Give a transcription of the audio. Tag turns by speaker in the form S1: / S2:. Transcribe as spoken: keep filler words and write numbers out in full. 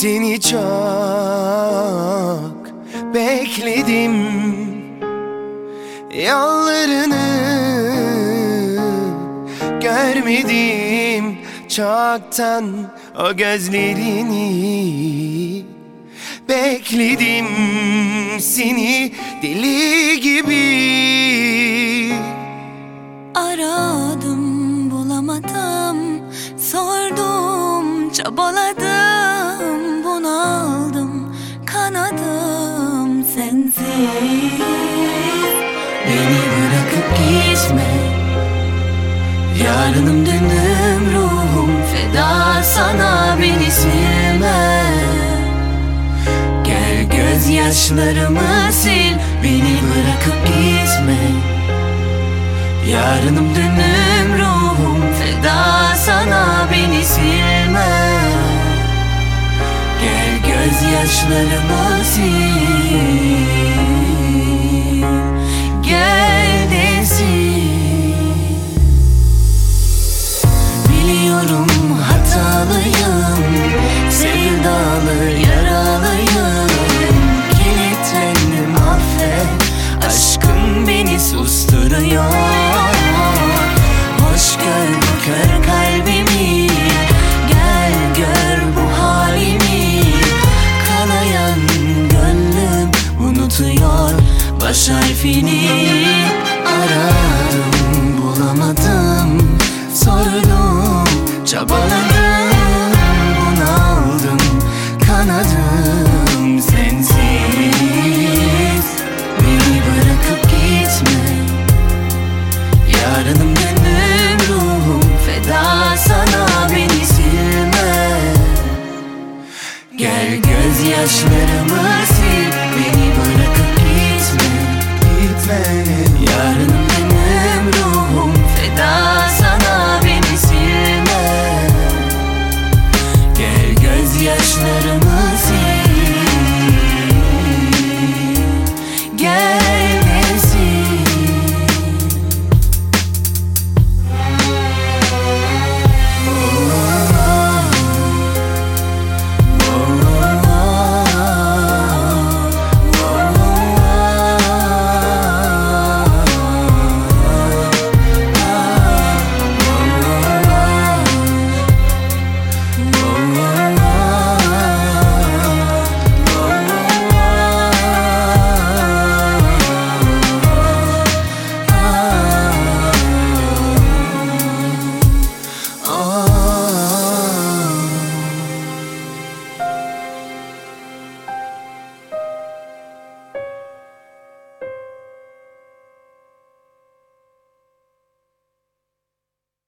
S1: Seni çok bekledim, yollarını görmedim çoktan, o gözlerini bekledim, seni deli gibi
S2: aradım, bulamadım, sordum, çabaladım, bunaldım, kanadım sensiz. Beni bırakıp gitme, yarınım dünüm ruhum feda sana, beni silme. Gel gözyaşlarımı sil, beni bırakıp gitme. Yarınım dünüm ruhum feda sana, beni silme. Gel gözyaşlarımı sil, gel de sil. Biliyorum hatalıyım, sevdalı yaralıyım. Kilitlendim, affet, aşkım beni susturuyor. Hoş gör bu kör kalbimi, gel gör bu halimi. Kanayan gönlüm unutuyor baş harfini. Aradım, bulamadım, sordum, çabaladım, bunaldım, kanadım sensiz. Beni bırakıp gitme, yarınım dönüm ruhum feda sana, beni silme. Gel gözyaşlarımı sil, beni bırakıp gitme, gitme. Yarınım dönüm ruhum feda sana, beni silme. Gel gözyaşlarımı